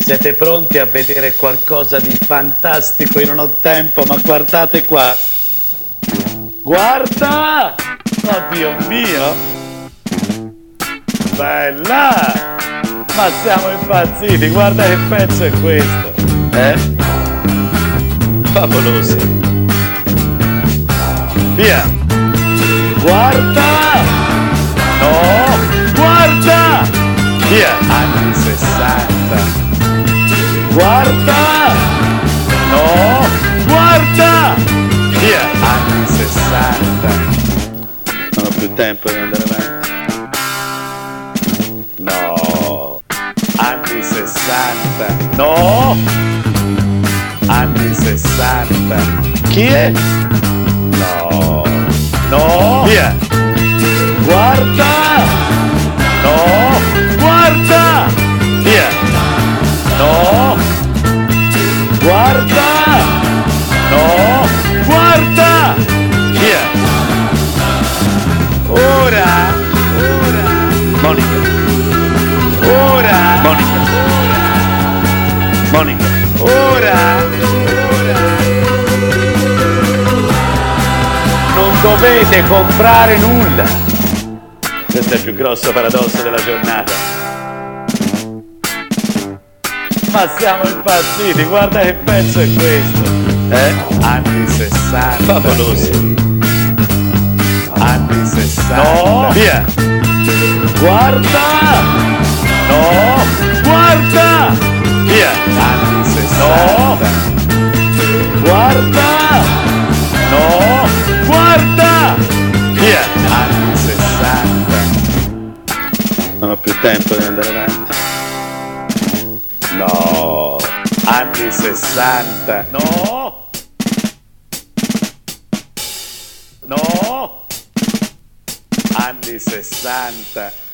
Siete pronti a vedere qualcosa di fantastico? Io non ho tempo, ma guardate qua. Guarda! Oh Dio mio! Bella! Ma siamo impazziti, guarda che pezzo è questo! Favolosi! Via! Guarda! No! Guarda! Via! Anni 60! Guarda! No! Guarda! Via! Anni 60! Non ho più tempo di andare avanti. No! Anni 60! No! Anni 60! Chi è? No! No! Via! Guarda! No! Guarda! Via! No! Guarda! No! Guarda! Via! Ora! Monica! Ora! Monica! Ora! Non dovete comprare nulla! Questo è il più grosso paradosso della giornata. Ma siamo impazziti, guarda che pezzo è questo! Anni 60! Favolosi! Anni 60! No! Via! Guarda! No! Guarda! Via! Anni 60! No! Guarda! No! Guarda! Via! Anni 60! Non ho più tempo di andare avanti. No! Anni 60! No! No! Anni 60!